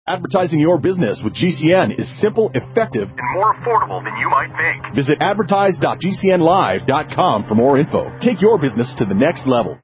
Advertising your business with GCN is simple, effective, and more affordable than you might think. Visit advertise.gcnlive.com for more info. Take your business to the next level.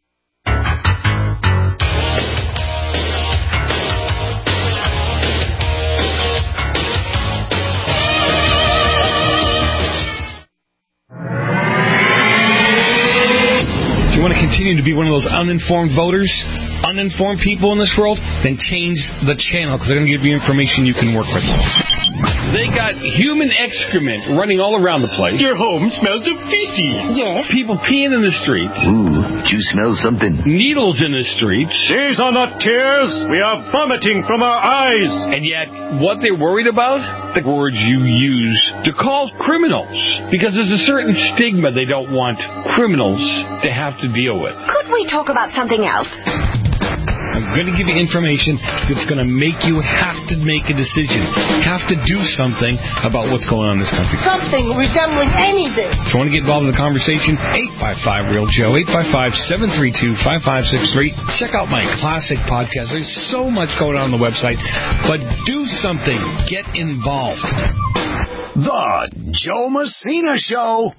If you want to continue to be one of those uninformed voters, uninformed people in this world, then change the channel because they're going to give you information you can work with. They got human excrement running all around the place. Your home smells of feces. Yes. People peeing in the streets. Ooh, did you smell something? Needles in the streets. These are not tears. We are vomiting from our eyes. And yet, what they're worried about? The words you use to call criminals. Because there's a certain stigma they don't want criminals to have to deal with. Could we talk about something else? I'm going to give you information that's going to make you have to make a decision, have to do something about what's going on in this country. Something resembling anything. If you want to get involved in the conversation, 855-REAL-JOE, 855-732-5563. Check out my classic podcast. There's so much going on the website, but do something. Get involved. The Joe Messina Show.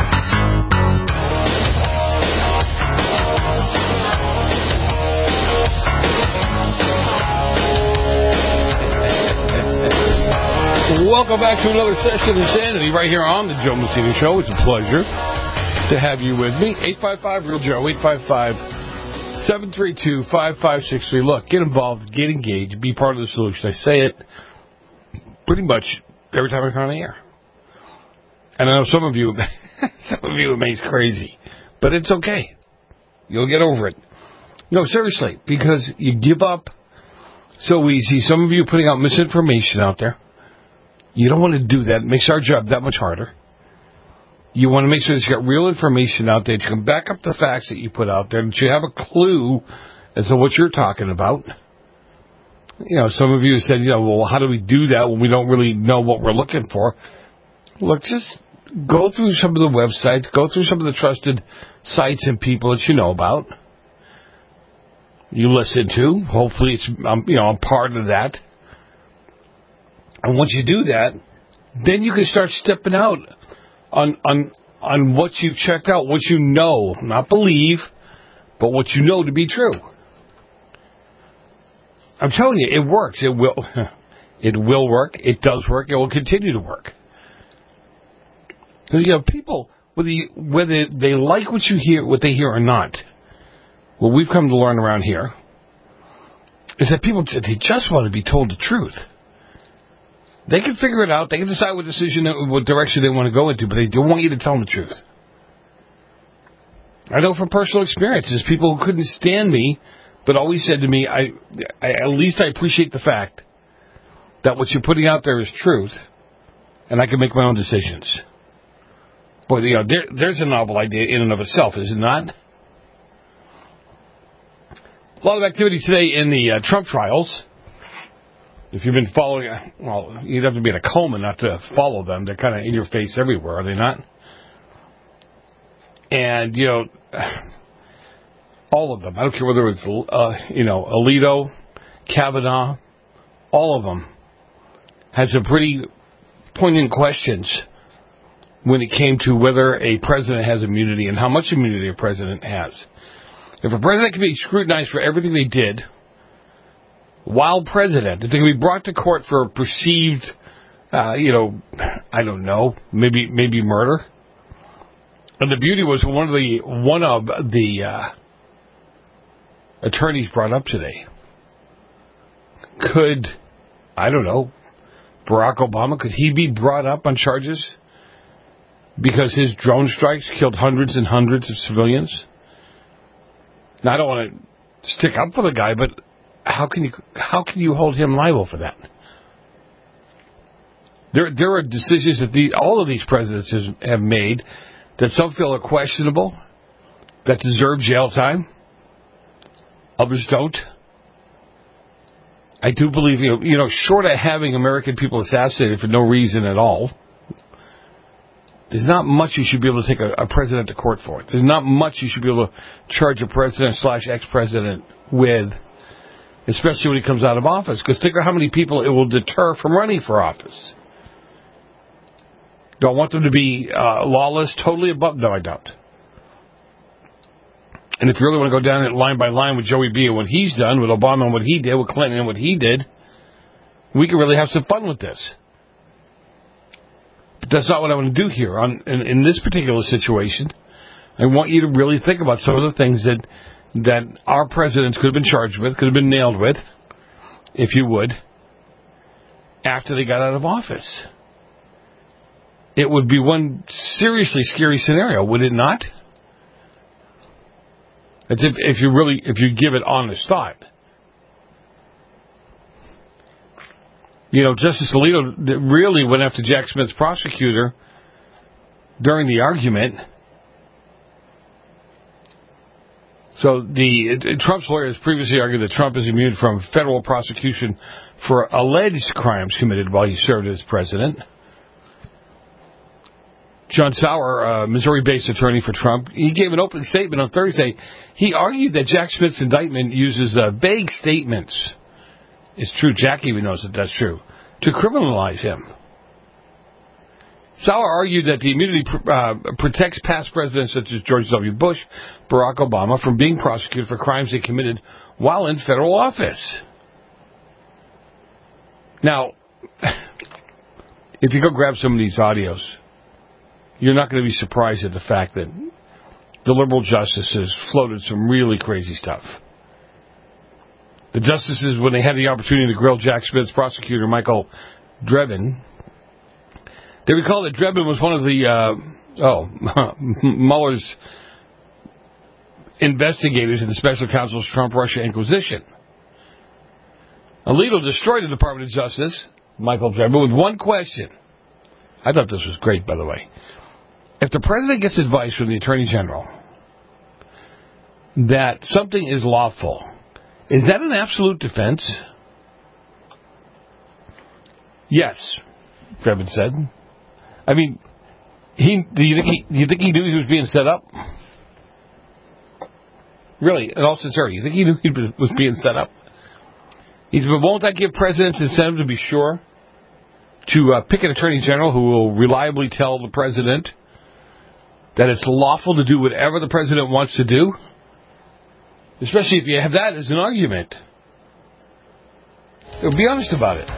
Welcome back to another session of Insanity right here on the Joe Messina Show. It's a pleasure to have you with me. 855-REAL-JOE, 855-732-5563. Look, get involved, get engaged, be part of the solution. I say it pretty much every time I come on the air. And I know some of you it makes crazy, but it's okay. You'll get over it. No, seriously, because you give up so easy. Some of you putting out misinformation out there. You don't want to do that. It makes our job that much harder. You want to make sure that you got real information out there, that you can back up the facts that you put out there, that you have a clue as to what you're talking about. You know, some of you said, well, how do we do that when we don't really know what we're looking for? Look, just go through some of the websites, go through some of the trusted sites and people that you know about. You listen to. Hopefully it's, I'm part of that. And once you do that, then you can start stepping out on what you've checked out, what you know, not believe, but what you know to be true. I'm telling you, it works. It will work. It does work. It will continue to work. Because people, whether they like what you hear, what they hear or not, what we've come to learn around here is that people they just want to be told the truth. They can figure it out. They can decide what direction they want to go into, but they don't want you to tell them the truth. I know from personal experiences, people who couldn't stand me, but always said to me, at least I appreciate the fact that what you're putting out there is truth, and I can make my own decisions. Boy, there's a novel idea in and of itself, is it not? A lot of activity today in the Trump trials. If you've been following, well, you'd have to be in a coma not to follow them. They're kind of in your face everywhere, are they not? And, all of them. I don't care whether it's, Alito, Kavanaugh, all of them had some pretty poignant questions when it came to whether a president has immunity and how much immunity a president has. If a president can be scrutinized for everything they did while president, if they can be brought to court for perceived, I don't know, maybe murder. And the beauty was one of the attorneys brought up today. Could, I don't know, Barack Obama, could he be brought up on charges because his drone strikes killed hundreds and hundreds of civilians? Now, I don't want to stick up for the guy, but how can you hold him liable for that? There are decisions that all of these presidents have made that some feel are questionable, that deserve jail time. Others don't. I do believe, short of having American people assassinated for no reason at all, there's not much you should be able to take a president to court for. There's not much you should be able to charge a president / ex-president with especially when he comes out of office. Because think of how many people it will deter from running for office. Do I want them to be lawless, totally above? No, I don't. And if you really want to go down it line by line with Joey B and what he's done, with Obama and what he did, with Clinton and what he did, we can really have some fun with this. But that's not what I want to do here. In this particular situation, I want you to really think about some of the things that our presidents could have been charged with, could have been nailed with, if you would, after they got out of office. It would be one seriously scary scenario, would it not? As if you give it honest thought. You know, Justice Alito really went after Jack Smith's prosecutor during the argument. So Trump's lawyers previously argued that Trump is immune from federal prosecution for alleged crimes committed while he served as president. John Sauer, Missouri-based attorney for Trump, he gave an open statement on Thursday. He argued that Jack Smith's indictment uses vague statements. It's true, Jack even knows that that's true, to criminalize him. Sauer argued that the immunity protects past presidents such as George W. Bush, Barack Obama, from being prosecuted for crimes they committed while in federal office. Now, if you go grab some of these audios, you're not going to be surprised at the fact that the liberal justices floated some really crazy stuff. The justices, when they had the opportunity to grill Jack Smith's prosecutor, Michael Drebin, they recall that Drebin was one of the Mueller's investigators in the special counsel's Trump-Russia inquisition. Alito destroyed the Department of Justice, Michael Drebin, with one question. I thought this was great, by the way. If the president gets advice from the attorney general that something is lawful, is that an absolute defense? Yes, Drebin said. I mean, do you think he knew he was being set up? Really, in all sincerity, you think he knew he was being set up? He said, but won't that give presidents incentive to be sure to pick an attorney general who will reliably tell the president that it's lawful to do whatever the president wants to do? Especially if you have that as an argument. Be honest about it.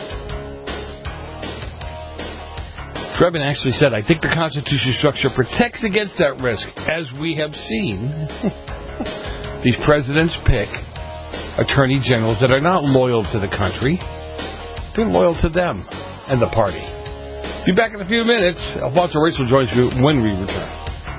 Drebin actually said, I think the Constitution structure protects against that risk. As we have seen, these presidents pick attorney generals that are not loyal to the country. They're loyal to them and the party. Be back in a few minutes. Alfonso Rachel joins you when we return.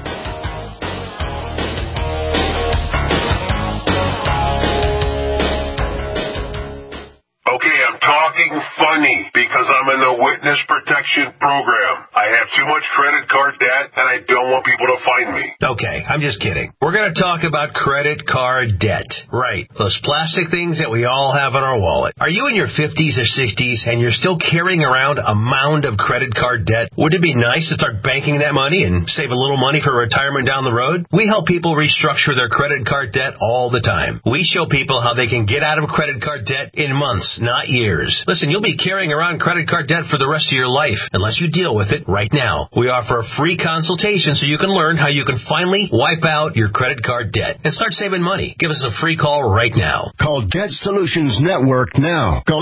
Funny, because I'm in the witness protection program. I have too much credit card debt, and I don't want people to find me. Okay, I'm just kidding. We're going to talk about credit card debt. Right, those plastic things that we all have in our wallet. Are you in your 50s or 60s, and you're still carrying around a mound of credit card debt? Wouldn't it be nice to start banking that money and save a little money for retirement down the road? We help people restructure their credit card debt all the time. We show people how they can get out of credit card debt in months, not years. Listen, you'll be carrying around credit card debt for the rest of your life unless you deal with it right now. We offer a free consultation so you can learn how you can finally wipe out your credit card debt and start saving money. Give us a free call right now. Call Debt Solutions Network now. Call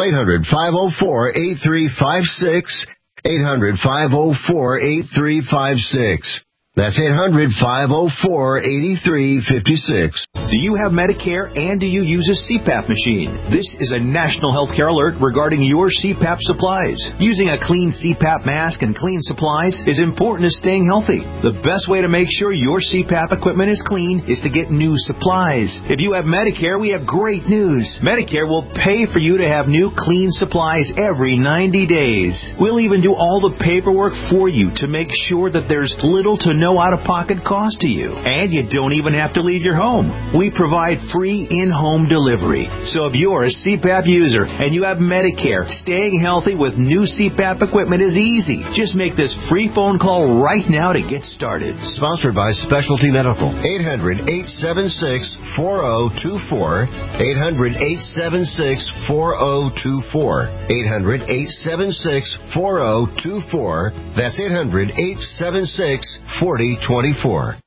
800-504-8356. 800-504-8356. That's 800-504-8356. Do you have Medicare and do you use a CPAP machine? This is a national healthcare alert regarding your CPAP supplies. Using a clean CPAP mask and clean supplies is important to staying healthy. The best way to make sure your CPAP equipment is clean is to get new supplies. If you have Medicare, we have great news. Medicare will pay for you to have new clean supplies every 90 days. We'll even do all the paperwork for you to make sure that there's little to no no out-of-pocket cost to you. And you don't even have to leave your home. We provide free in-home delivery. So if you're a CPAP user and you have Medicare, staying healthy with new CPAP equipment is easy. Just make this free phone call right now to get started. Sponsored by Specialty Medical. 800-876-4024. 800-876-4024. 800-876-4024. That's 800-876-4024.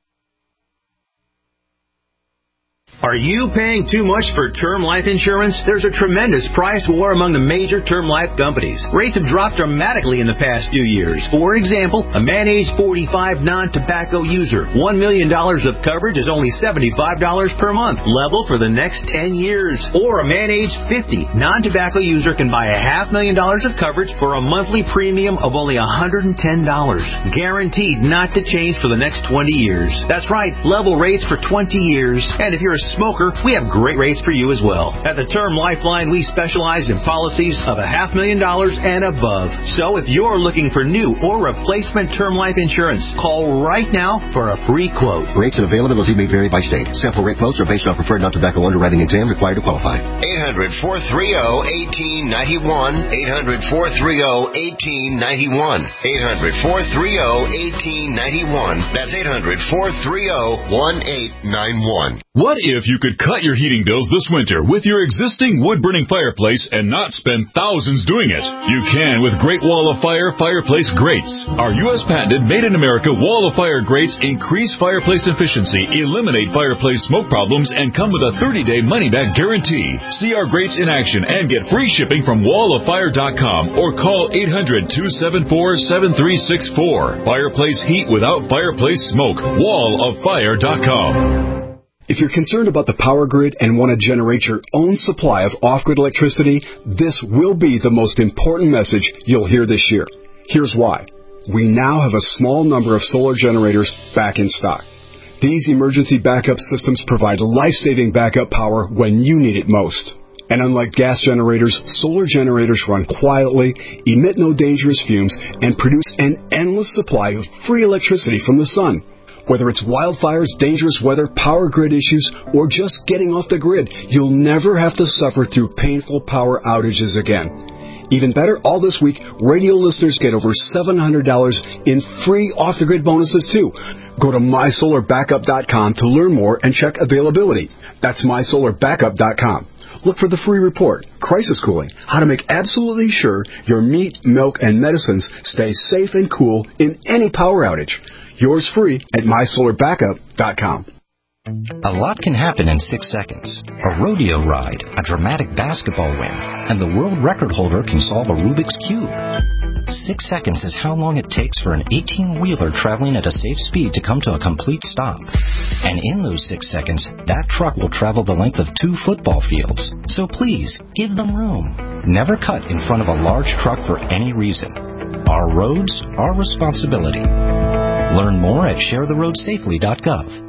Are you paying too much for term life insurance? There's a tremendous price war among the major term life companies. Rates have dropped dramatically in the past few years. For example, a man age 45 non-tobacco user, $1 million of coverage is only $75 per month, level for the next 10 years. Or a man age 50 non-tobacco user can buy $500,000 of coverage for a monthly premium of only $110, guaranteed not to change for the next 20 years. That's right, level rates for 20 years. And if you're a smoker, we have great rates for you as well. At the Term Lifeline, we specialize in policies of $500,000 and above. So if you're looking for new or replacement term life insurance, call right now for a free quote. Rates and availability may vary by state. Sample rate quotes are based on preferred non-tobacco underwriting exam required to qualify. 800-430-1891. 800-430-1891. 800-430-1891. That's 800-430-1891. What if you could cut your heating bills this winter with your existing wood-burning fireplace and not spend thousands doing it? You can with Great Wall of Fire fireplace grates. Our U.S. patented made-in-America Wall of Fire grates increase fireplace efficiency, eliminate fireplace smoke problems, and come with a 30-day money-back guarantee. See our grates in action and get free shipping from walloffire.com or call 800-274-7364. Fireplace heat without fireplace smoke. walloffire.com. If you're concerned about the power grid and want to generate your own supply of off-grid electricity, this will be the most important message you'll hear this year. Here's why. We now have a small number of solar generators back in stock. These emergency backup systems provide life-saving backup power when you need it most. And unlike gas generators, solar generators run quietly, emit no dangerous fumes, and produce an endless supply of free electricity from the sun. Whether it's wildfires, dangerous weather, power grid issues, or just getting off the grid, you'll never have to suffer through painful power outages again. Even better, all this week, radio listeners get over $700 in free off-the-grid bonuses, too. Go to mysolarbackup.com to learn more and check availability. That's mysolarbackup.com. Look for the free report, Crisis Cooling, how to make absolutely sure your meat, milk, and medicines stay safe and cool in any power outage. Yours free at mysolarbackup.com. A lot can happen in 6 seconds. A rodeo ride, a dramatic basketball win, and the world record holder can solve a Rubik's Cube. 6 seconds is how long it takes for an 18-wheeler traveling at a safe speed to come to a complete stop. And in those 6 seconds, that truck will travel the length of 2 football fields. So please, give them room. Never cut in front of a large truck for any reason. Our roads, our responsibility. Learn more at sharetheroadsafely.gov.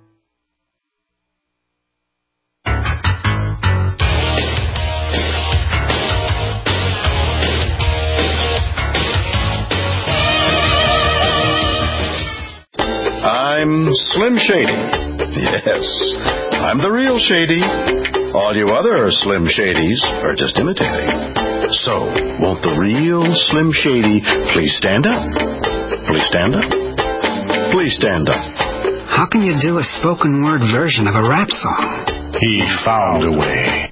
I'm Slim Shady. Yes, I'm the real Shady. All you other Slim Shadys are just imitating. So, won't the real Slim Shady please stand up? Please stand up? Please stand up. How can you do a spoken word version of a rap song? He found a way.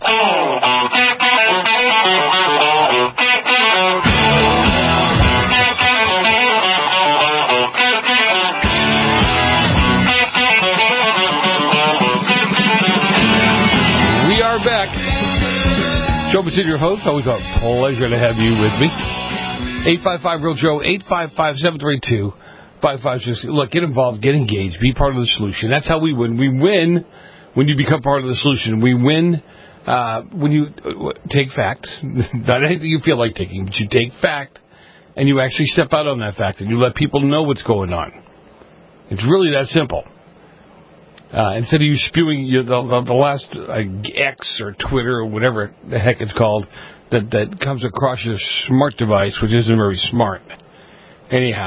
We are back. Joe Basile, your host. Always a pleasure to have you with me. 855-REAL-JOE, 855-732-5560. Look, get involved, get engaged, be part of the solution. That's how we win. We win when you become part of the solution. We win when you take fact, not anything you feel like taking, but you take fact, and you actually step out on that fact, and you let people know what's going on. It's really that simple. Instead of you spewing the last X or Twitter or whatever the heck it's called that comes across your smart device, which isn't very smart. Anyhow,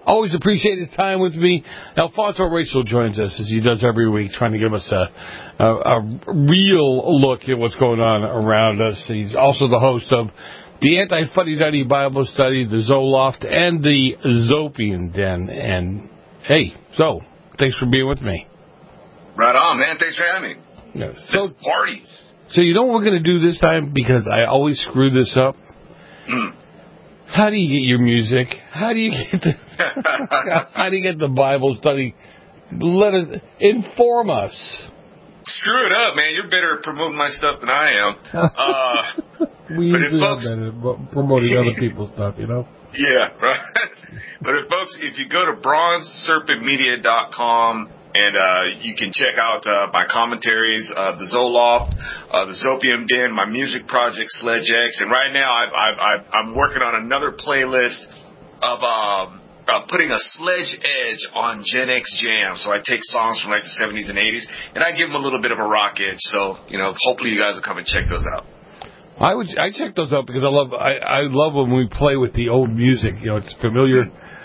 Always appreciate his time with me. Alfonso Rachel joins us, as he does every week, trying to give us a real look at what's going on around us. He's also the host of the Anti-Fuddy-Duddy Bible Study, the Zoloft, and the Zopian Den. And, hey, Zo, thanks for being with me. Right on, man. Thanks for having me. Yeah, so parties. So you know what we're going to do this time? Because I always screw this up. How do you get your music? How do you get the Bible study? Inform us. Screw it up, man. You're better at promoting my stuff than I am. We usually are better at promoting other people's stuff, you know? Yeah, right. But if you go to bronzeserpentmedia.com, and you can check out my commentaries, the Zoloft, the Zopium Den, my music project, Sledge X. And right now I'm working on another playlist of putting a sledge edge on Gen X Jam. So I take songs from like the 70s and 80s, and I give them a little bit of a rock edge. So, hopefully you guys will come and check those out. I check those out because I love when we play with the old music. It's familiar.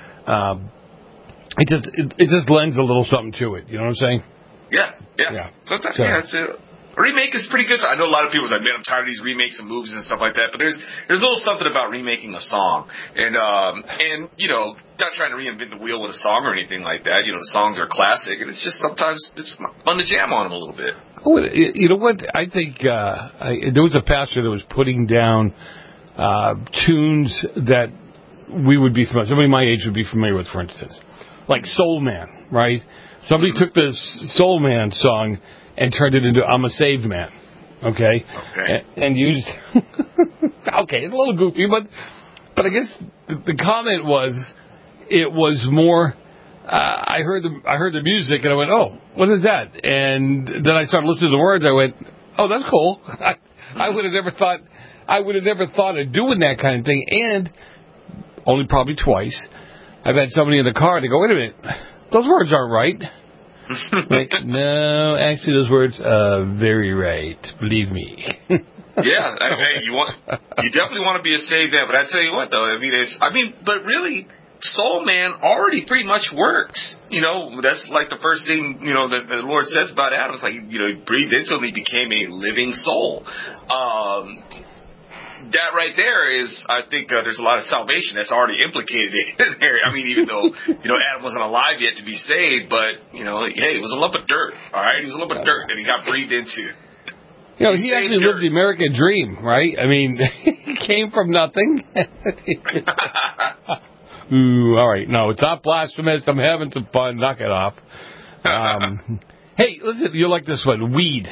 It just lends a little something to it. You know what I'm saying? Yeah. Sometimes, it's a remake is pretty good. I know a lot of people say, man, I'm tired of these remakes of movies and stuff like that. But there's a little something about remaking a song, and not trying to reinvent the wheel with a song or anything like that. The songs are classic, and it's just sometimes it's fun to jam on them a little bit. Oh, you know what? I think there was a pastor that was putting down tunes that we would be familiar. Somebody my age would be familiar with, for instance. Like Soul Man, right? Somebody took the Soul Man song and turned it into I'm a Saved Man, okay? And used... okay, it's a little goofy, but I guess the comment was, it was more... I heard the music, and I went, oh, what is that? And then I started listening to the words, I went, oh, that's cool. I would have never thought of doing that kind of thing, and only probably twice... I've had somebody in the car to go, wait a minute, those words aren't right. Like, no, actually, those words are very right. Believe me. Yeah, you definitely want to be a saved man. But I tell you what, though, but really, Soul Man already pretty much works. That's like the first thing that the Lord says about Adam. It's like he breathed into him, he became a living soul. That right there is, I think there's a lot of salvation that's already implicated in there. Even though, Adam wasn't alive yet to be saved, but, hey, it was a lump of dirt, all right? He was a lump of dirt that he got breathed into. He actually lived the American dream, right? He came from nothing. Ooh, all right. No, it's not blasphemous. I'm having some fun. Knock it off. Hey, listen, you like this one, weed.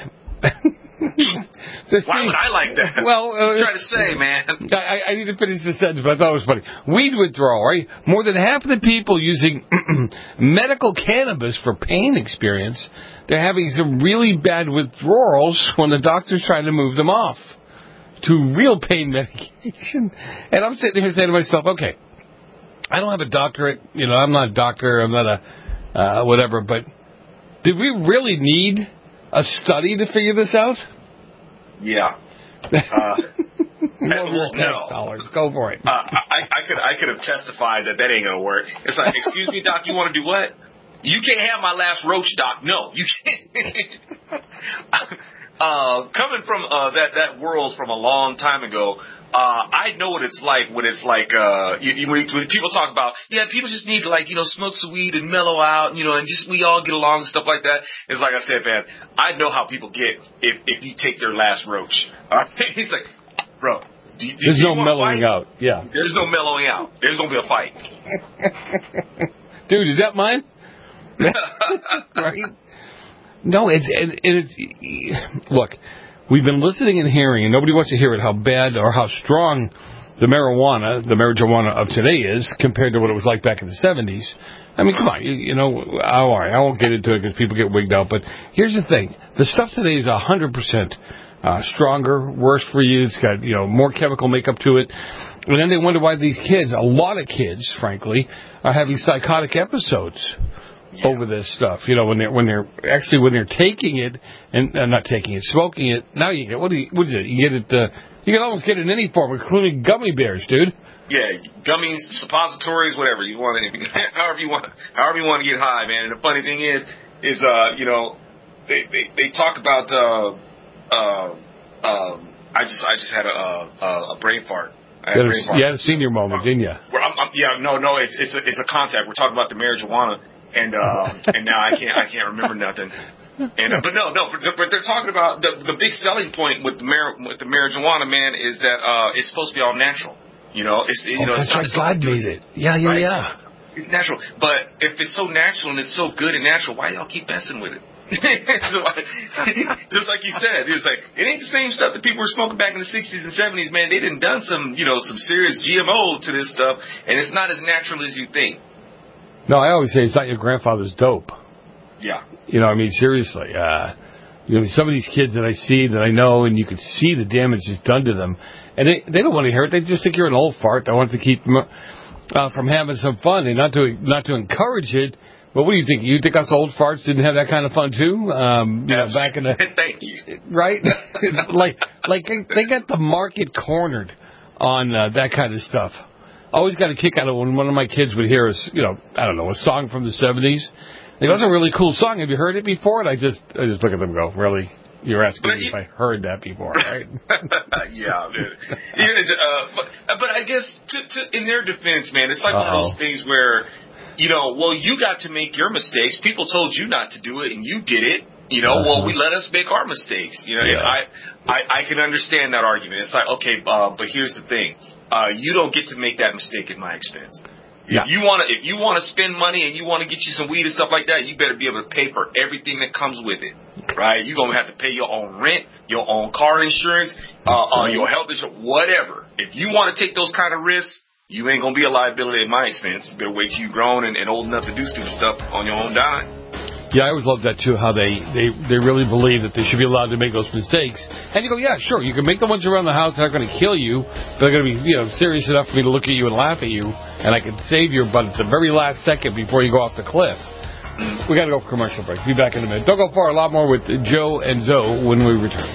Why would I like that? Well, I'm trying to say, man. I need to finish this sentence, but I thought it was funny. Weed withdrawal, right? More than half of the people using medical cannabis for pain experience, they're having some really bad withdrawals when the doctor's trying to move them off to real pain medication. And I'm sitting here saying to myself, okay, I don't have a doctorate. I'm not a doctor. I'm not a whatever. But did we really need a study to figure this out? Yeah. $1,000. Go for it. I could have testified that ain't gonna work. It's like, excuse me, doc, you want to do what? You can't have my last roach, doc. No, you can't. Coming from that world from a long time ago, I know what it's like when it's like when people talk about people just need to smoke some weed and mellow out, and just we all get along and stuff like that. It's like I said, man, I know how people get if you take their last roach. He's like, bro, there's no mellowing out. Yeah, there's no mellowing out. There's gonna be a fight. Dude, is that mine? Right? No, it's look. We've been listening and hearing, and nobody wants to hear it, how bad or how strong the marijuana of today is compared to what it was like back in the 70s. Come on, all right, I won't get into it because people get wigged out, but here's the thing. The stuff today is 100% stronger, worse for you. It's got, more chemical makeup to it. And then they wonder why these kids, a lot of kids, frankly, are having psychotic episodes. Yeah. Over this stuff, when they're taking it and not taking it, smoking it. Now you get what is it? You get it You can almost get it in any form, including gummy bears, dude. Yeah, gummies, suppositories, whatever you want, however you want to get high, man. And the funny thing is you know, they talk about I just had a brain fart. You had a senior moment, didn't you? No, it's a contact. We're talking about the marijuana, and now I can't remember nothing. And but they're talking about the big selling point with the marijuana, man, is that it's supposed to be all natural. You know, it's God made it. Yeah. It's natural, but if it's so natural and it's so good and natural, why y'all keep messing with it? Just like you said, it's like it ain't the same stuff that people were smoking back in the 60s and 70s, man. They done some serious GMO to this stuff, and it's not as natural as you think. No, I always say it's not your grandfather's dope. Yeah. You know, I mean, seriously. Some of these kids that I see, that I know, and you can see the damage that's done to them, and they don't want to hear it. They just think you're an old fart. They want to keep them from having some fun, and not to encourage it. But what do you think? You think us old farts didn't have that kind of fun too? Back in the thank you. Right? like they got the market cornered on that kind of stuff. I always got a kick out of when one of my kids would hear a song from the 70s. It was a really cool song. Have you heard it before? And I just look at them and go, really? You're asking me if I heard that before, right? Yeah, dude. But I guess in their defense, man, it's like one of those things where, you got to make your mistakes. People told you not to do it, and you did it. We let us make our mistakes. And I can understand that argument. It's like, okay, but here's the thing. You don't get to make that mistake at my expense. Yeah. If you wanna spend money and you want to get you some weed and stuff like that, you better be able to pay for everything that comes with it, right? You're going to have to pay your own rent, your own car insurance, your health insurance, whatever. If you want to take those kind of risks, you ain't going to be a liability at my expense. You better wait till you're grown and old enough to do stupid stuff on your own dime. Yeah, I always love that, too, how they really believe that they should be allowed to make those mistakes. And you go, yeah, sure, you can make the ones around the house that are going to kill you, but they're going to be serious enough for me to look at you and laugh at you, and I can save your butt at the very last second before you go off the cliff. We got to go for commercial break. Be back in a minute. Don't go far. A lot more with Joe and Zoe when we return.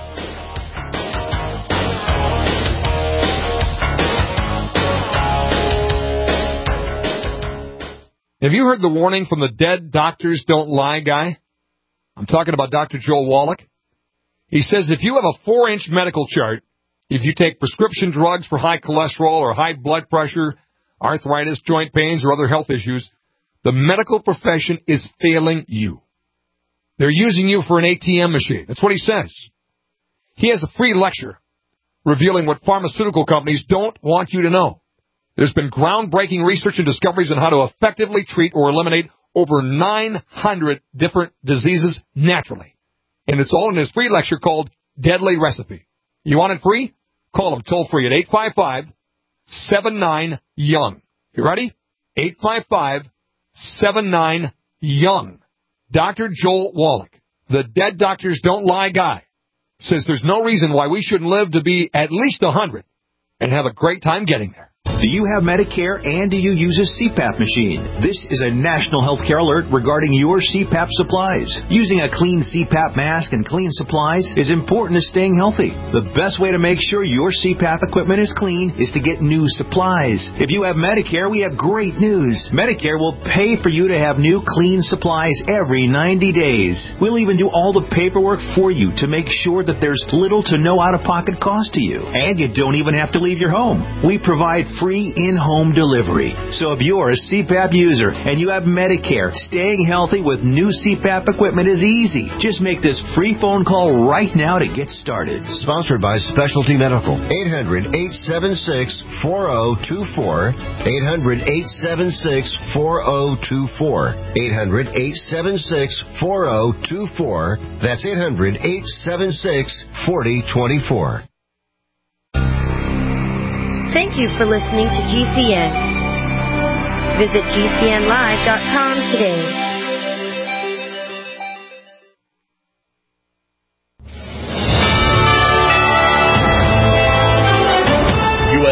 Have you heard the warning from the Dead Doctors Don't Lie guy? I'm talking about Dr. Joel Wallach. He says if you have a 4-inch medical chart, if you take prescription drugs for high cholesterol or high blood pressure, arthritis, joint pains, or other health issues, the medical profession is failing you. They're using you for an ATM machine. That's what he says. He has a free lecture revealing what pharmaceutical companies don't want you to know. There's been groundbreaking research and discoveries on how to effectively treat or eliminate over 900 different diseases naturally. And it's all in his free lecture called Deadly Recipe. You want it free? Call him toll-free at 855-79-YOUNG. You ready? 855-79-YOUNG. Dr. Joel Wallach, the Dead Doctors Don't Lie guy, says there's no reason why we shouldn't live to be at least 100 and have a great time getting there. Do you have Medicare and do you use a CPAP machine? This is a national healthcare alert regarding your CPAP supplies. Using a clean CPAP mask and clean supplies is important to staying healthy. The best way to make sure your CPAP equipment is clean is to get new supplies. If you have Medicare, we have great news. Medicare will pay for you to have new clean supplies every 90 days. We'll even do all the paperwork for you to make sure that there's little to no out-of-pocket cost to you. And you don't even have to leave your home. We provide free in-home delivery. So if you're a CPAP user and you have Medicare, staying healthy with new CPAP equipment is easy. Just make this free phone call right now to get started. Sponsored by Specialty Medical. 800-876-4024. 800-876-4024. 800-876-4024. That's 800-876-4024. Thank you for listening to GCN. Visit GCNlive.com today.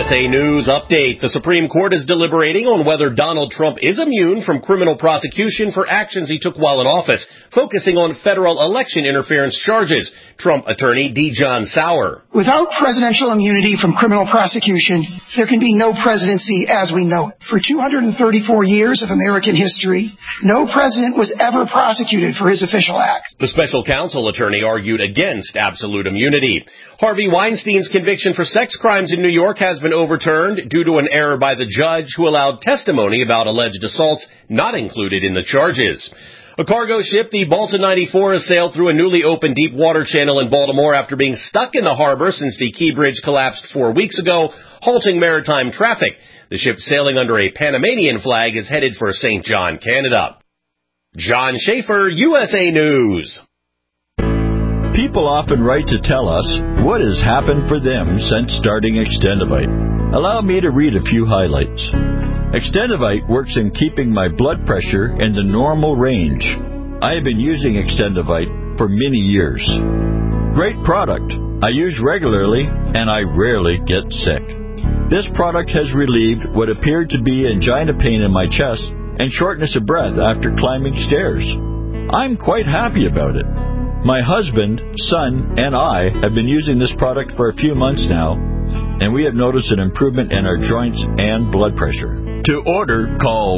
USA News Update. The Supreme Court is deliberating on whether Donald Trump is immune from criminal prosecution for actions he took while in office, focusing on federal election interference charges. Trump attorney D. John Sauer. Without presidential immunity from criminal prosecution, there can be no presidency as we know it. For 234 years of American history, no president was ever prosecuted for his official acts. The special counsel attorney argued against absolute immunity. Harvey Weinstein's conviction for sex crimes in New York has been overturned due to an error by the judge who allowed testimony about alleged assaults not included in the charges. A cargo ship, the Balsa 94, has sailed through a newly opened deep water channel in Baltimore after being stuck in the harbor since the Key Bridge collapsed 4 weeks ago, halting maritime traffic. The ship, sailing under a Panamanian flag, is headed for St. John, Canada. John Schaefer, USA News. People often write to tell us what has happened for them since starting Extendivite. Allow me to read a few highlights. Extendivite works in keeping my blood pressure in the normal range. I have been using Extendivite for many years. Great product. I use regularly and I rarely get sick. This product has relieved what appeared to be angina pain in my chest and shortness of breath after climbing stairs. I'm quite happy about it. My husband, son, and I have been using this product for a few months now, and we have noticed an improvement in our joints and blood pressure. To order, call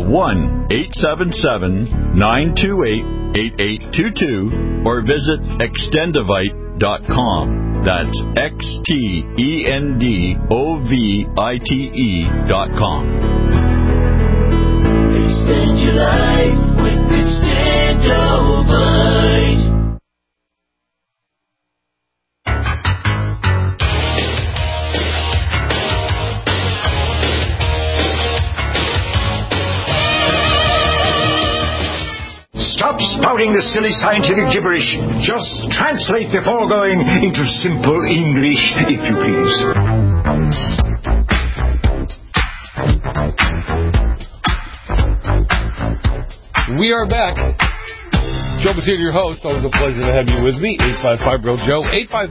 1-877-928-8822 or visit Extendivite.com. That's XTENDOVITE.com. Extend your life with Extendivite. Stop spouting the silly scientific gibberish. Just translate the foregoing into simple English, if you please. We are back. Joe Battista, your host. Always a pleasure to have you with me. 855-BRO-JOE,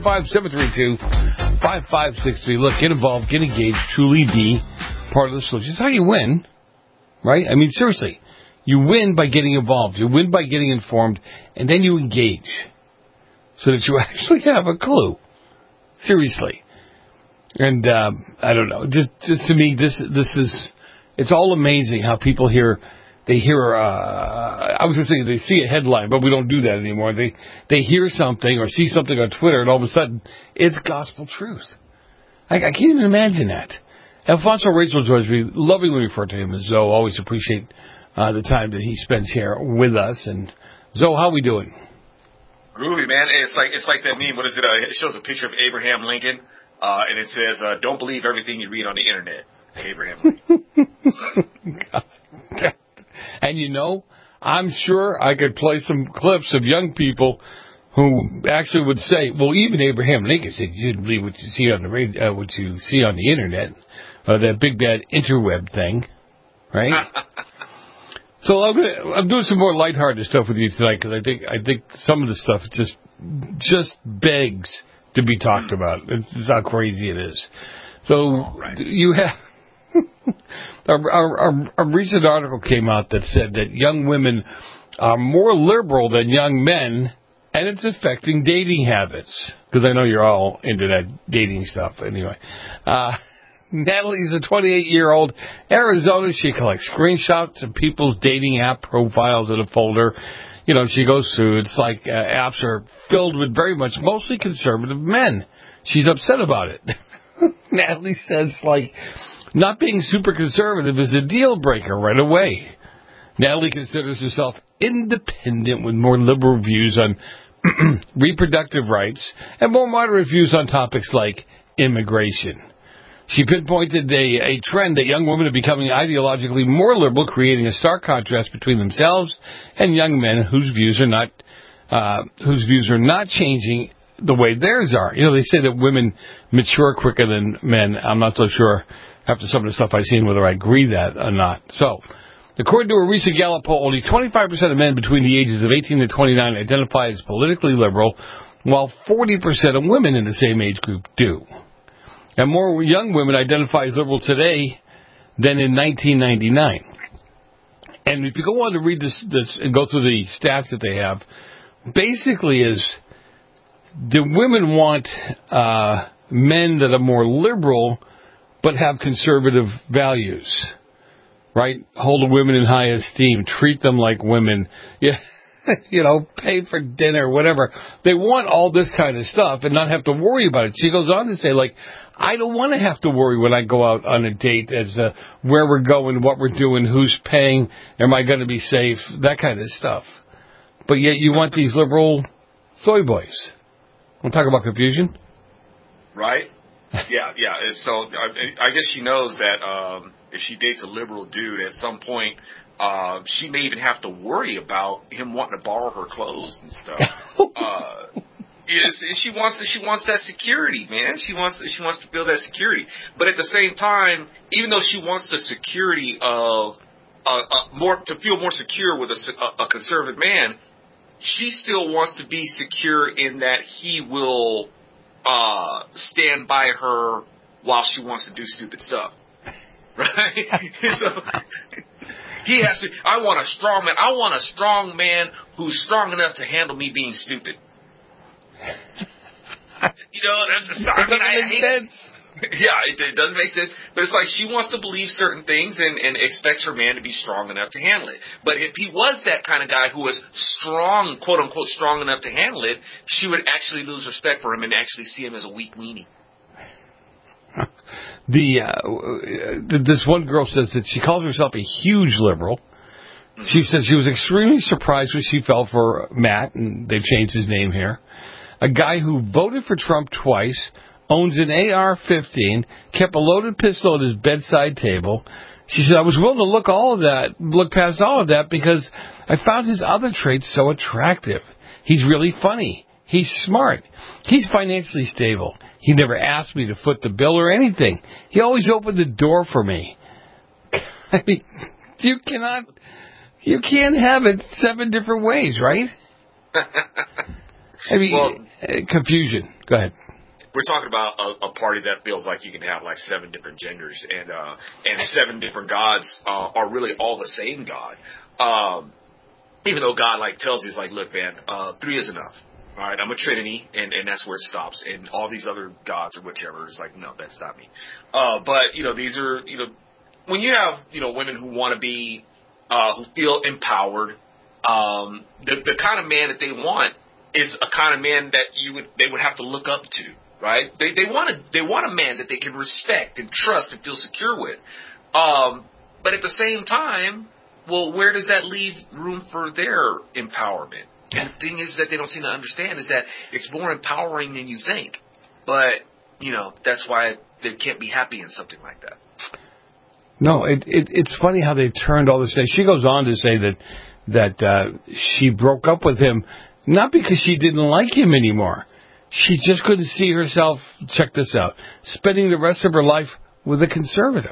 855-732-5563. Look, get involved, get engaged, truly be part of the solution. It's how you win, right? I mean, seriously. You win by getting involved. You win by getting informed, and then you engage so that you actually have a clue. Seriously. And I don't know. Just to me, this is it's all amazing how people hear. They hear. I was going to say they see a headline, but we don't do that anymore. They hear something or see something on Twitter, and all of a sudden it's gospel truth. I can't even imagine that. Alfonso Rachel George, we lovingly refer to him as Zoe. Always appreciate the time that he spends here with us. And Zoe, how we doing? Groovy, man. It's like that meme. What is it? It shows a picture of Abraham Lincoln, and it says, "Don't believe everything you read on the internet." Abraham Lincoln. And you know, I'm sure I could play some clips of young people who actually would say, "Well, even Abraham Lincoln said you didn't believe what you see on the radio, what you see on the internet, that big bad interweb thing, right?" So I'm doing some more lighthearted stuff with you tonight because I think some of the stuff just begs to be talked about. It's how crazy it is. So you have a recent article came out that said that young women are more liberal than young men, and it's affecting dating habits. Because I know you're all into that dating stuff anyway. Natalie's a 28-year-old Arizona. She collects screenshots of people's dating app profiles in a folder. You know, she goes through. It's like apps are filled with very much mostly conservative men. She's upset about it. Natalie says, like, not being super conservative is a deal breaker right away. Natalie considers herself independent with more liberal views on reproductive rights and more moderate views on topics like immigration. She pinpointed a trend that young women are becoming ideologically more liberal, creating a stark contrast between themselves and young men whose views are not changing the way theirs are. You know, they say that women mature quicker than men. I'm not so sure after some of the stuff I've seen whether I agree that or not. So, according to a recent Gallup poll, only 25% of men between the ages of 18 to 29 identify as politically liberal, while 40% of women in the same age group do. And more young women identify as liberal today than in 1999. And if you go on to read this and go through the stats that they have, basically is the women want men that are more liberal but have conservative values, right? Hold the women in high esteem, treat them like women, pay for dinner, whatever. They want all this kind of stuff and not have to worry about it. She goes on to say, I don't want to have to worry when I go out on a date as where we're going, what we're doing, who's paying, am I going to be safe, that kind of stuff. But yet you want these liberal soy boys. Want to talk about confusion? Right? Yeah. So I guess she knows that if she dates a liberal dude, at some point she may even have to worry about him wanting to borrow her clothes and stuff. She wants that security, man. She wants to feel that security. But at the same time, even though she wants the security of to feel more secure with a conservative man, she still wants to be secure in that he will stand by her while she wants to do stupid stuff. Right? So he has to. I want a strong man. I want a strong man who's strong enough to handle me being stupid. That's just. I hate sense. Yeah, it doesn't make sense. But it's like she wants to believe certain things and expects her man to be strong enough to handle it. But if he was that kind of guy who was strong, quote unquote, strong enough to handle it, she would actually lose respect for him and actually see him as a weak weenie. This one girl says that she calls herself a huge liberal. She says she was extremely surprised when she fell for Matt, and they've changed his name here, a guy who voted for Trump twice, owns an AR-15, kept a loaded pistol at his bedside table. She said, I was willing to look past all of that because I found his other traits so attractive. He's really funny. He's smart. He's financially stable. He never asked me to foot the bill or anything. He always opened the door for me. I mean, you can't have it 7 different ways, right? I mean, confusion. Go ahead. We're talking about a party that feels like you can have 7 different genders and 7 different gods are really all the same God. Even though God tells you, look, man, 3 is enough. All right, I'm a Trinity, and that's where it stops. And all these other gods or whichever is no, that's not me. But these are when you have women who want to be who feel empowered, the kind of man that they want is a kind of man that they would have to look up to, right? They want a man that they can respect and trust and feel secure with. But at the same time, well, where does that leave room for their empowerment? And the thing is that they don't seem to understand is that it's more empowering than you think. But, that's why they can't be happy in something like that. No, it's funny how they've turned all this. She goes on to say that she broke up with him not because she didn't like him anymore. She just couldn't see herself, check this out, spending the rest of her life with a conservative.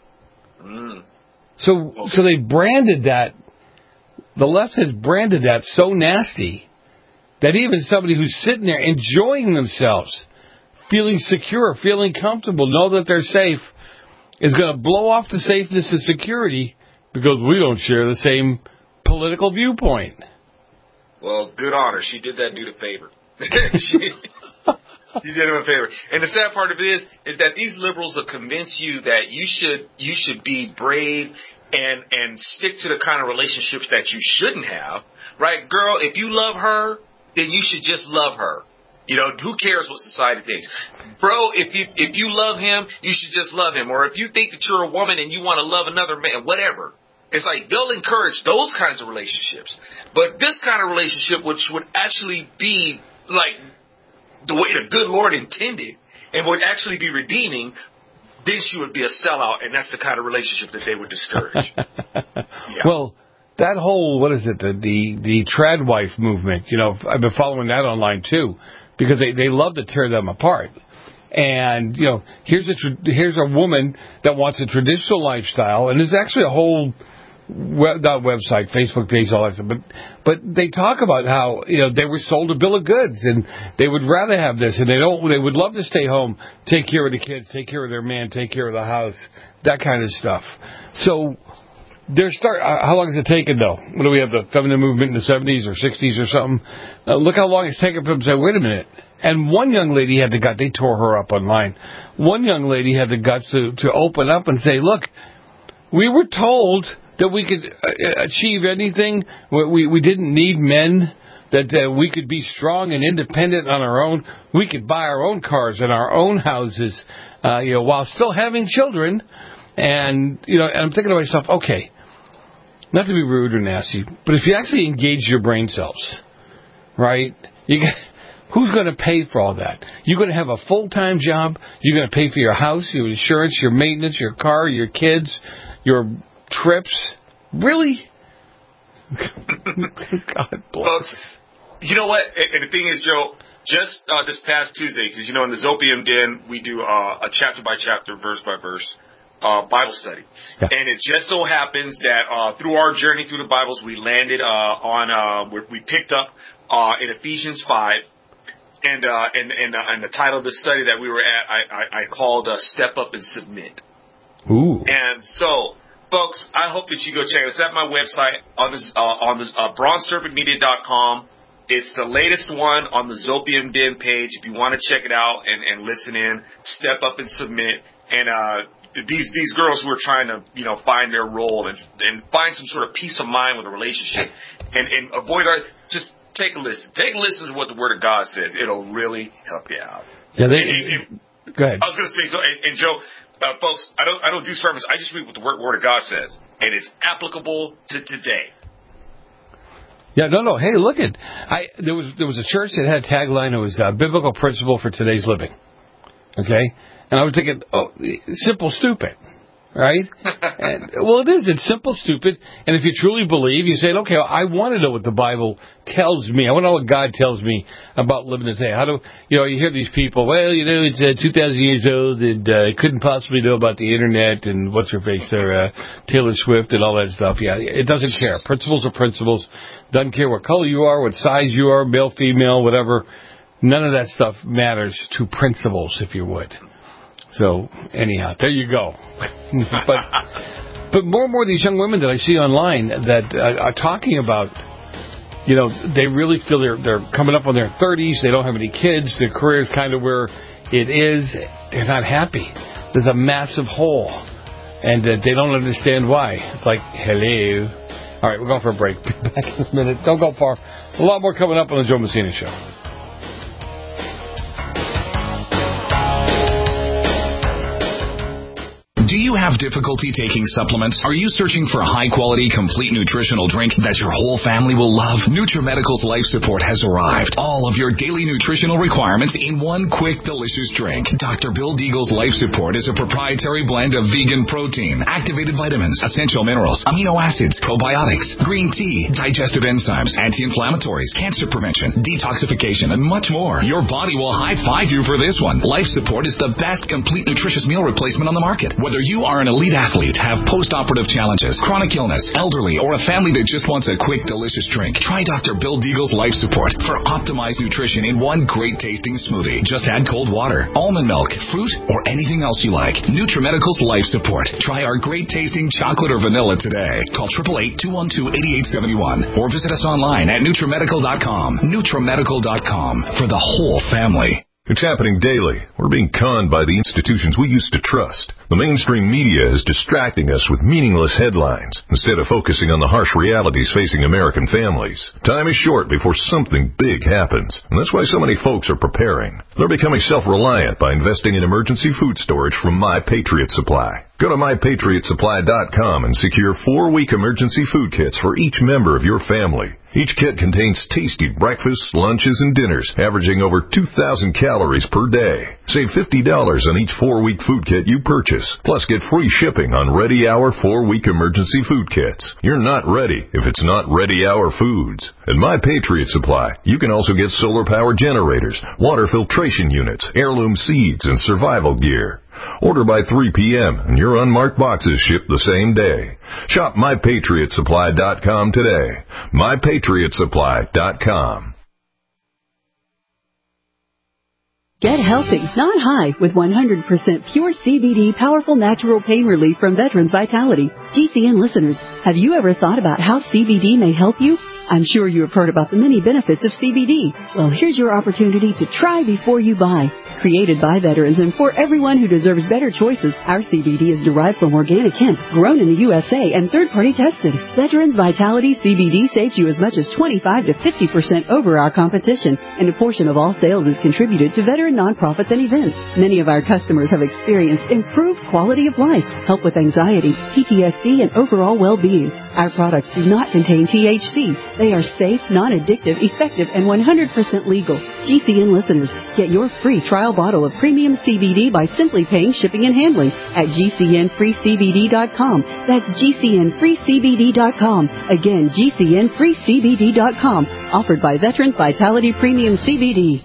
So they branded that. The left has branded that so nasty that even somebody who's sitting there enjoying themselves, feeling secure, feeling comfortable, know that they're safe, is going to blow off the safeness and security because we don't share the same political viewpoint. Well, good on her. She did that dude a favor. She did him a favor. And the sad part of it is that these liberals will convince you that you should be brave and stick to the kind of relationships that you shouldn't have, right? Girl, if you love her, then you should just love her. Who cares what society thinks? Bro, if you love him, you should just love him. Or if you think that you're a woman and you want to love another man, whatever. It's they'll encourage those kinds of relationships. But this kind of relationship, which would actually be the way the good Lord intended and would actually be redeeming, then she would be a sellout, and that's the kind of relationship that they would discourage. Yeah. Well, that whole, what is it, the trad wife movement, I've been following that online too, because they love to tear them apart. And, here's a woman that wants a traditional lifestyle, and there's actually a whole not website, Facebook page, all that stuff, but they talk about how they were sold a bill of goods and they would rather have this, and they would love to stay home, take care of the kids, take care of their man, take care of the house, that kind of stuff. So how long has it taken though? What do we have, the feminine movement in the 70s or 60s or something? Look how long it's taken for them to say, wait a minute. And one young lady had the guts, they tore her up online. One young lady had the guts to open up and say, look, we were told that we could achieve anything. We didn't need men, that we could be strong and independent on our own. We could buy our own cars and our own houses, while still having children. And, and I'm thinking to myself, okay, not to be rude or nasty, but if you actually engage your brain cells, right, who's going to pay for all that? You're going to have a full-time job. You're going to pay for your house, your insurance, your maintenance, your car, your kids, your trips. Really? God bless. You know what? And the thing is, Joe, just this past Tuesday, because, in the Zopium Den, we do a chapter-by-chapter, verse-by-verse Bible study. Yeah. And it just so happens that through our journey through the Bibles, we landed we picked up in Ephesians 5. And the title of the study that we were at, I called Step Up and Submit. Ooh. And so, folks, I hope that you go check it. It's at my website on this bronzeserpentmedia.com. It's the latest one on the Zopium Den page. If you want to check it out and listen in, Step Up and Submit. And these girls who are trying to find their role and find some sort of peace of mind with a relationship and avoid just take a listen. Take a listen to what the Word of God says. It'll really help you out. Yeah, go ahead. I was going to say so. And Joe, folks, I don't do sermons. I just read what the Word of God says, and it's applicable to today. Yeah, no. Hey, look at there was a church that had a tagline. It was biblical principle for today's living. Okay, and I was thinking, simple, stupid. Right? Well, it is. It's simple, stupid. And if you truly believe, you say, okay, I want to know what the Bible tells me. I want to know what God tells me about living today. How do, you hear these people, well, it's 2,000 years old and couldn't possibly know about the Internet and what's her face there, Taylor Swift and all that stuff. Yeah, it doesn't care. Principles are principles. Doesn't care what color you are, what size you are, male, female, whatever. None of that stuff matters to principles, if you would. So, anyhow, there you go. But more and more of these young women that I see online that are talking about, they really feel they're coming up on their 30s, they don't have any kids, their career is kind of where it is, they're not happy. There's a massive hole, and they don't understand why. It's like, hello. All right, we're going for a break. Be back in a minute. Don't go far. A lot more coming up on the Joe Messina Show. Do you have difficulty taking supplements? Are you searching for a high-quality, complete nutritional drink that your whole family will love? NutriMedical's Life Support has arrived. All of your daily nutritional requirements in one quick, delicious drink. Dr. Bill Deagle's Life Support is a proprietary blend of vegan protein, activated vitamins, essential minerals, amino acids, probiotics, green tea, digestive enzymes, anti-inflammatories, cancer prevention, detoxification, and much more. Your body will high-five you for this one. Life Support is the best complete nutritious meal replacement on the market. Whether you are an elite athlete, have post-operative challenges, chronic illness, elderly, or a family that just wants a quick, delicious drink, try Dr. Bill Deagle's Life Support for optimized nutrition in one great-tasting smoothie. Just add cold water, almond milk, fruit, or anything else you like. NutriMedical's Life Support. Try our great-tasting chocolate or vanilla today. Call 888-212-8871 or visit us online at NutriMedical.com. NutriMedical.com for the whole family. It's happening daily. We're being conned by the institutions we used to trust. The mainstream media is distracting us with meaningless headlines instead of focusing on the harsh realities facing American families. Time is short before something big happens, and that's why so many folks are preparing. They're becoming self-reliant by investing in emergency food storage from My Patriot Supply. Go to MyPatriotSupply.com and secure 4-week emergency food kits for each member of your family. Each kit contains tasty breakfasts, lunches, and dinners, averaging over 2,000 calories per day. Save $50 on each 4-week food kit you purchase. Plus, get free shipping on Ready Hour 4-week emergency food kits. You're not ready if it's not Ready Hour Foods. At My Patriot Supply, you can also get solar power generators, water filtration units, heirloom seeds, and survival gear. Order by 3 p.m. and your unmarked boxes ship the same day. Shop MyPatriotSupply.com today. MyPatriotSupply.com. Get healthy, not high, with 100% pure CBD powerful natural pain relief from Veterans Vitality. GCN listeners, have you ever thought about how CBD may help you? I'm sure you have heard about the many benefits of CBD. Well, here's your opportunity to try before you buy. Created by veterans and for everyone who deserves better choices, our CBD is derived from organic hemp, grown in the USA, and third-party tested. Veterans Vitality CBD saves you as much as 25 to 50% over our competition, and a portion of all sales is contributed to veteran nonprofits and events. Many of our customers have experienced improved quality of life, help with anxiety, PTSD, and overall well-being. Our products do not contain THC. They are safe, non-addictive, effective, and 100% legal. GCN listeners, get your free trial bottle of premium CBD by simply paying shipping and handling at GCNFreeCBD.com. That's GCNFreeCBD.com. Again, GCNFreeCBD.com. Offered by Veterans Vitality Premium CBD.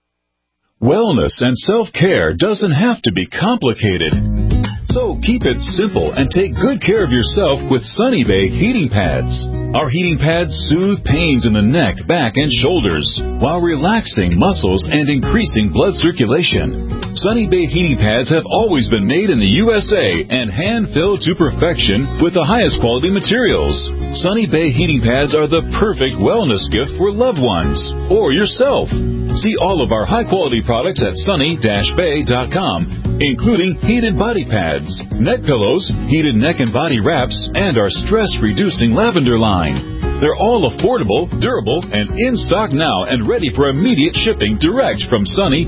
Wellness and self-care doesn't have to be complicated. So keep it simple and take good care of yourself with Sunny Bay heating pads. Our heating pads soothe pains in the neck, back, and shoulders while relaxing muscles and increasing blood circulation. Sunny Bay heating pads have always been made in the USA and hand-filled to perfection with the highest quality materials. Sunny Bay heating pads are the perfect wellness gift for loved ones or yourself. See all of our high-quality products at sunny-bay.com, including heated body pads, neck pillows, heated neck and body wraps, and our stress-reducing lavender line. They're all affordable, durable, and in stock now and ready for immediate shipping direct from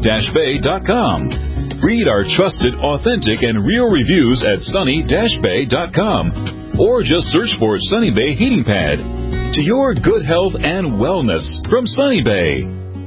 sunny-bay.com. Read our trusted, authentic, and real reviews at sunny-bay.com or just search for Sunny Bay Heating Pad. To your good health and wellness from Sunny Bay.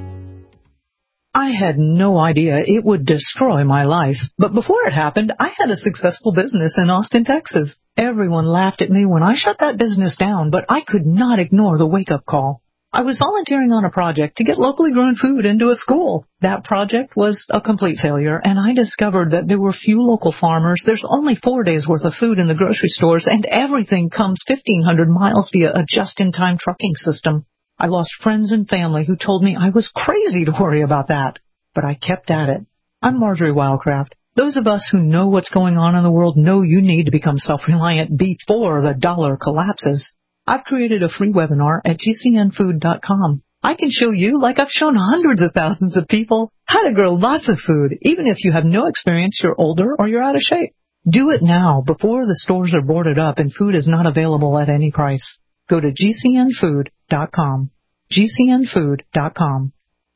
I had no idea it would destroy my life. But before it happened, I had a successful business in Austin, Texas. Everyone laughed at me when I shut that business down, but I could not ignore the wake-up call. I was volunteering on a project to get locally grown food into a school. That project was a complete failure, and I discovered that there were few local farmers. There's only 4 days' worth of food in the grocery stores, and everything comes 1,500 miles via a just-in-time trucking system. I lost friends and family who told me I was crazy to worry about that. But I kept at it. I'm Marjorie Wildcraft. Those of us who know what's going on in the world know you need to become self-reliant before the dollar collapses. I've created a free webinar at GCNfood.com. I can show you, like I've shown hundreds of thousands of people, how to grow lots of food, even if you have no experience, you're older, or you're out of shape. Do it now before the stores are boarded up and food is not available at any price. Go to GCNfood.com. GCNfood.com.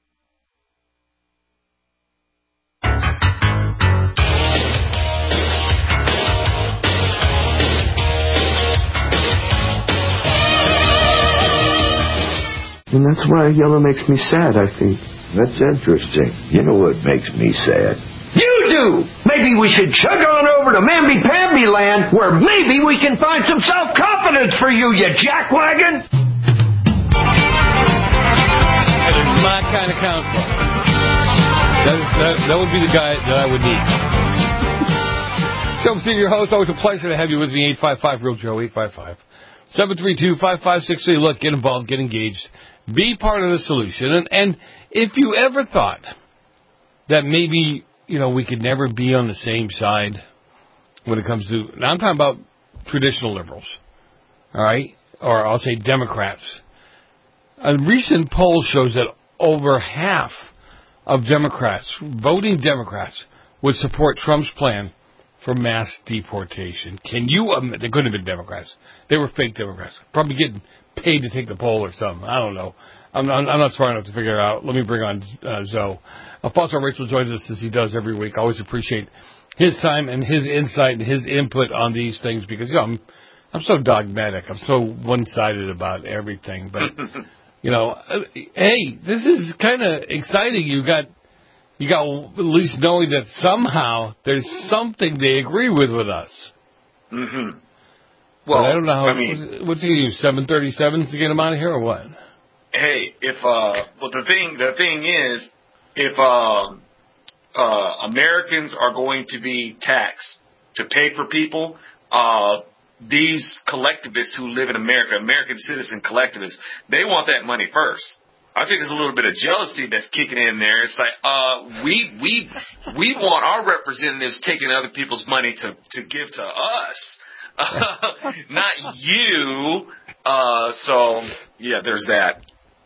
And that's why yellow makes me sad, I think. That's interesting. You know what makes me sad? You do! Maybe we should chug on over to Mamby-Pamby land, where maybe we can find some self-confidence for you, you jackwagon! That is my kind of counsel. That would be the guy that I would need. So, I'm your host. Always a pleasure to have you with me. 855-REAL-JOE, 855-732-5563. Look, get involved, get engaged. Be part of the solution. And if you ever thought that maybe, we could never be on the same side when it comes to, now I'm talking about traditional liberals, all right? Or I'll say Democrats. A recent poll shows that over half of Democrats, voting Democrats, would support Trump's plan for mass deportation. Can you, they couldn't have been Democrats. They were fake Democrats. Probably getting paid to take the poll or something. I don't know. I'm not smart enough to figure it out. Let me bring on Zoe. Alfonso Rachel joins us as he does every week. I always appreciate his time and his insight and his input on these things because, I'm so dogmatic. I'm so one-sided about everything. But, hey, this is kind of exciting. You got at least knowing that somehow there's something they agree with us. Mm-hmm. Well, I don't know how. What's he use? 737s to get him out of here, or what? Hey, the thing is, if Americans are going to be taxed to pay for people. These collectivists who live in America, American citizen collectivists, they want that money first. I think there's a little bit of jealousy that's kicking in there. It's like, we want our representatives taking other people's money to give to us, not you. So yeah, there's that.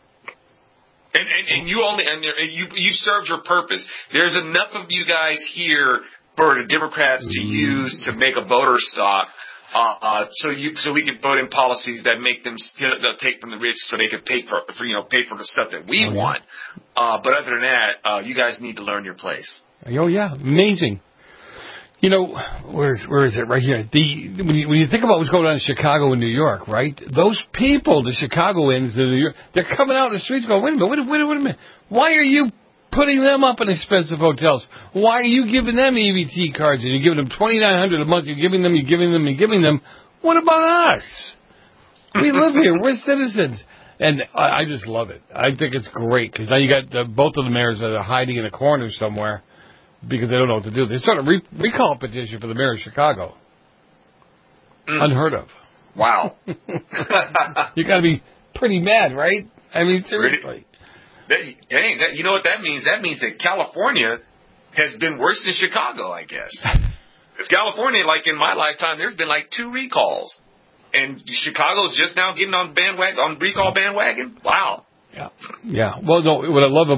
And you served your purpose. There's enough of you guys here for the Democrats to use to make a voter stock. So we can vote in policies that make them they'll take from the rich, so they can pay for the stuff that we want. But other than that, you guys need to learn your place. Oh yeah, amazing. You know, where is it? Right here. When you think about what's going on in Chicago and New York, right? Those people, the Chicagoans, they're coming out in the streets going, wait a minute. Why are you putting them up in expensive hotels? Why are you giving them EBT cards and you're giving them $2,900 a month? You're giving them. What about us? We live here. We're citizens. And I just love it. I think it's great because now you got both of the mayors that are hiding in a corner somewhere because they don't know what to do. They started a recall petition for the mayor of Chicago. Unheard of. Wow. You got to be pretty mad, right? I mean, seriously. You know what that means? That means that California has been worse than Chicago, I guess. Because California, like in my lifetime, there's been like 2 recalls. And Chicago's just now getting on the recall bandwagon? Wow. Yeah. Well, no, what I love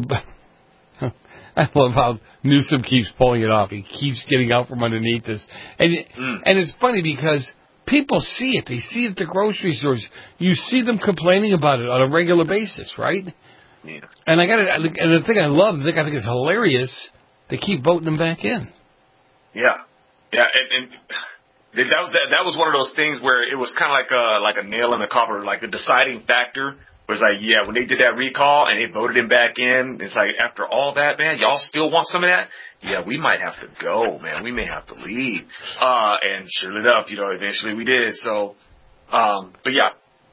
how Newsom keeps pulling it off. He keeps getting out from underneath this. And it's funny because people see it. They see it at the grocery stores. You see them complaining about it on a regular basis, right? Yeah. And the thing I think is hilarious, they keep voting them back in. Yeah. And that was one of those things where it was kind of like a nail in the coffin, like the deciding factor was like, yeah, when they did that recall and they voted him back in, it's like, after all that, man, y'all still want some of that? Yeah, we might have to go, man. We may have to leave. And sure enough, eventually we did. So, but yeah.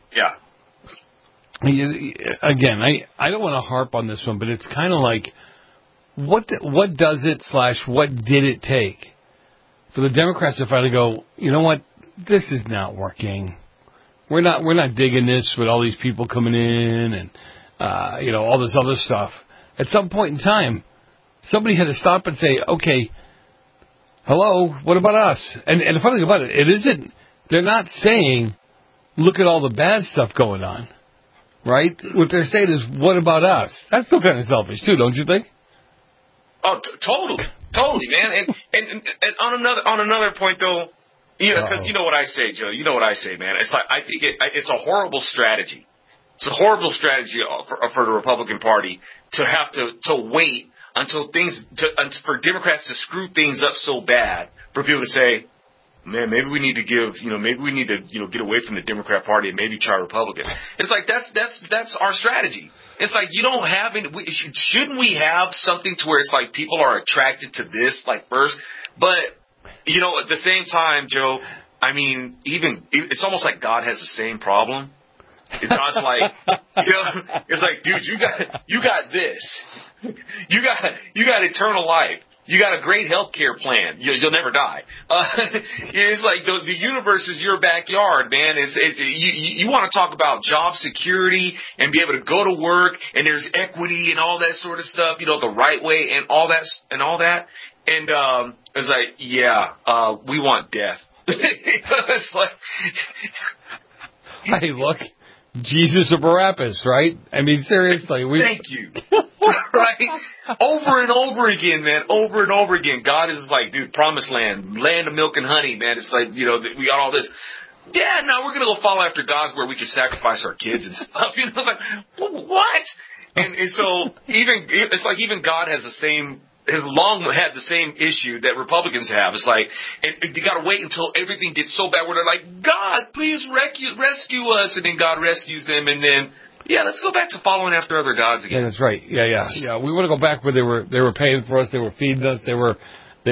Again, I don't want to harp on this one, but it's kind of like, what does it / what did it take for the Democrats to finally go, you know what, this is not working. We're not digging this with all these people coming in and all this other stuff. At some point in time, somebody had to stop and say, okay, hello, what about us? And the funny thing about it isn't, they're not saying, look at all the bad stuff going on. Right? What they're saying is, what about us? That's still kind of selfish, too, don't you think? Oh, totally, man. And on another point, though, because you know what I say, Joe. You know what I say, man. It's like I think it's a horrible strategy. It's a horrible strategy for the Republican Party to have to wait until for Democrats to screw things up so bad for people to say, man, maybe we need to get away from the Democrat Party and maybe try Republican. It's like that's our strategy. It's like you don't have any. Shouldn't we have something to where it's like people are attracted to this like first? But at the same time, Joe, I mean, it's almost like God has the same problem. God's like, it's like, dude, you got this. You got eternal life. You got a great health care plan. You'll never die. It's like the universe is your backyard, man. You want to talk about job security and be able to go to work and there's equity and all that sort of stuff, the right way and all that. And it's like, yeah, we want death. It's like, hey, look, Jesus or Barabbas, right? I mean, seriously. Thank you. Right? Over and over again, man. Over and over again. God is like, dude, promised land of milk and honey, man. It's like, we got all this. Yeah, now we're going to go follow after God's where we can sacrifice our kids and stuff. It's like, what? And so it's like even God has long had the same issue that Republicans have. It's like, and you got to wait until everything gets so bad where they're like, God, please rescue us. And then God rescues them. And then, yeah, let's go back to following after other gods again. Yeah, that's right. Yeah. We want to go back where they were paying for us. They were feeding us. They were,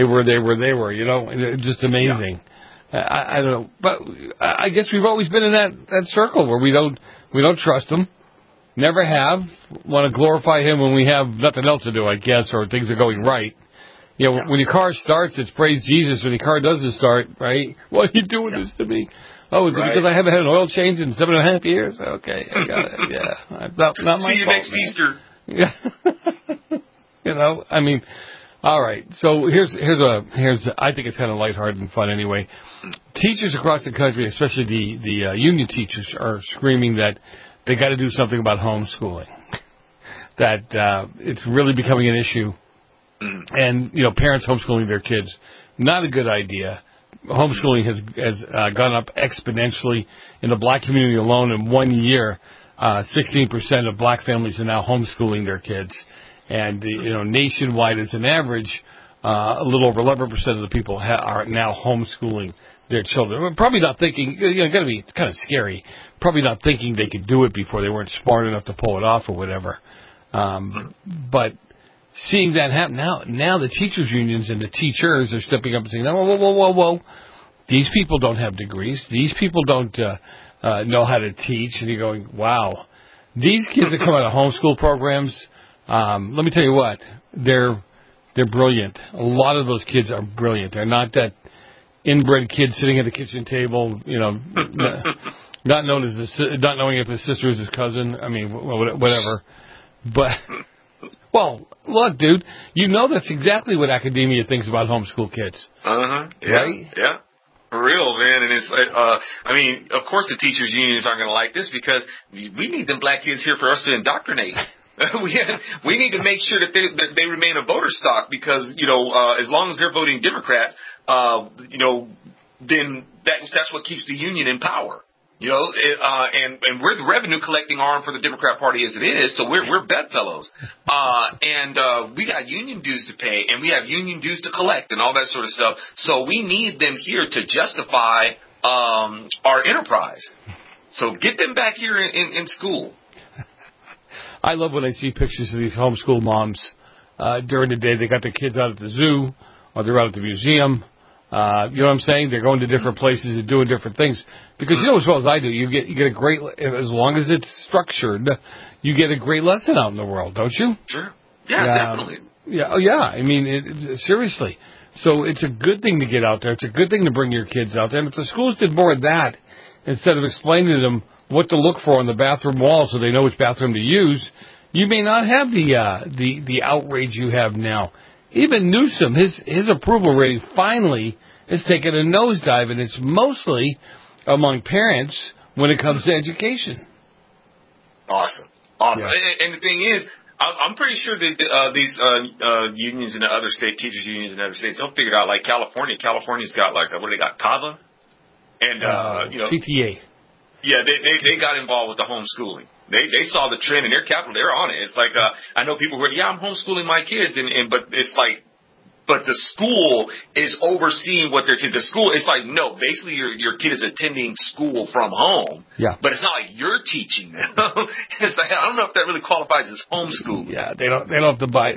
just amazing. Yeah. I don't know. But I guess we've always been in that circle where we don't trust them. Never have. Want to glorify him when we have nothing else to do, I guess, or things are going right. You know, when your car starts, it's praise Jesus. When your car doesn't start, right? Why are you doing this to me? Oh, is it because I haven't had an oil change in 7.5 years? Okay, I got it. Yeah, not my fault. See you next Easter. Yeah. You know, I mean, all right. So here's I think it's kind of lighthearted and fun anyway. Teachers across the country, especially the union teachers, are screaming that they got to do something about homeschooling. That it's really becoming an issue, and you know, parents homeschooling their kids, not a good idea. Homeschooling has gone up exponentially in the black community alone. In 1 year, 16% of black families are now homeschooling their kids, and you know, nationwide as an average, a little over 11% of the people are now homeschooling their children. Probably not thinking, you know, got to be kind of scary. Probably not thinking they could do it before. They weren't smart enough to pull it off or whatever. But seeing that happen now the teachers unions and the teachers are stepping up and saying, whoa. These people don't have degrees. These people don't know how to teach. And you're going, wow. These kids that come out of homeschool programs, let me tell you what, they're brilliant. A lot of those kids are brilliant. They're not that inbred kid sitting at the kitchen table, you know, not knowing if his sister is his cousin. I mean, whatever. But, well, look, dude, you know that's exactly what academia thinks about homeschool kids. Yeah, right? Yeah. For real, man. And it's like, I mean, of course the teachers' unions aren't going to like this because we need them black kids here for us to indoctrinate. We need to make sure that they remain a voter stock because, you know, as long as they're voting Democrats, you know, then that's what keeps the union in power. You know, and we're the revenue collecting arm for the Democrat Party as it is, so we're bedfellows. And we got union dues to pay, and we have union dues to collect, and all that sort of stuff. So we need them here to justify our enterprise. So get them back here in school. I love when I see pictures of these homeschool moms during the day. They got their kids out at the zoo, or they're out at the museum. You know what I'm saying? They're going to different places and doing different things. Because you know as well as I do, you get a great, as long as it's structured, you get a great lesson out in the world, don't you? Sure. Yeah, definitely. Yeah. Oh, yeah. I mean, seriously. So it's a good thing to get out there. It's a good thing to bring your kids out there. And if the schools did more of that, instead of explaining to them what to look for on the bathroom wall so they know which bathroom to use, you may not have the outrage you have now. Even Newsom, his approval rating finally has taken a nosedive, and it's mostly among parents when it comes to education. Awesome. Yeah. And the thing is, I'm pretty sure that these unions in the other state, teachers unions in other states, they'll figure it out. Like California. California's got like, what do they got, CAVA? And, you know. CTA. Yeah, they got involved with the homeschooling. They saw the trend in their capital. They're on it. It's like, I know people who are, I'm homeschooling my kids, but it's like, but the school is overseeing what they're teaching. The school, it's like, no, basically your kid is attending school from home. Yeah. But it's not like you're teaching them. It's like, I don't know if that really qualifies as homeschooling. Yeah, they don't have to buy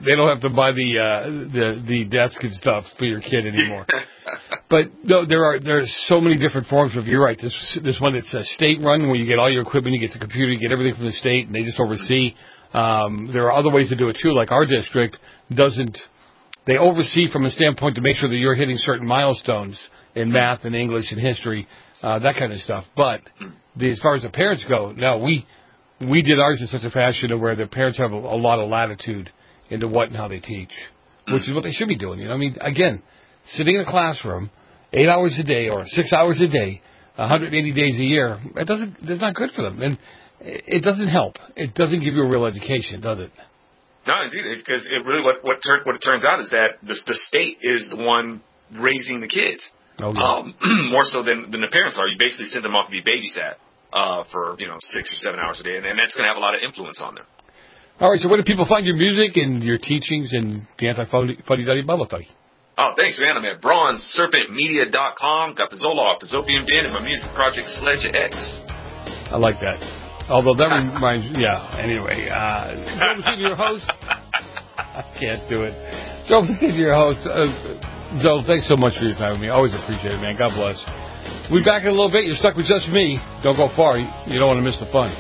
the desk and stuff for your kid anymore. But no, there are so many different forms of. You're right. This one that's state run, where you get all your equipment, you get the computer, you get everything from the state, and they just oversee. There are other ways to do it too. Like our district doesn't. They oversee from a standpoint to make sure that you're hitting certain milestones in math and English and history, that kind of stuff. But as far as the parents go, no, we did ours in such a fashion where the parents have a lot of latitude into what and how they teach, which is what they should be doing. You know, I mean, again, sitting in a classroom 8 hours a day or 6 hours a day, 180 days a year, it's not good for them, and it doesn't help. It doesn't give you a real education, does it? No, indeed. It's because it really what it turns out is that the state is the one raising the kids, more so than the parents are. You basically send them off to be babysat for 6 or 7 hours a day, and that's going to have a lot of influence on them. All right. So where do people find your music and your teachings and the Anti-Fuddy-Duddy Bible Study? Oh, thanks, man. I'm at bronzeserpentmedia.com. Got the Zoloft, the Zopium Den, and my music project Sledge X. I like that. Although that reminds me, anyway. Joe Vicente, your host. I can't do it. Joe Vicente, your host. Zoe, thanks so much for your time with me. Always appreciate it, man. God bless. We'll be back in a little bit. You're stuck with just me. Don't go far. You don't want to miss the fun.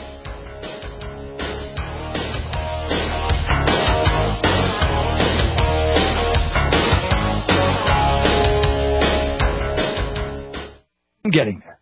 getting there.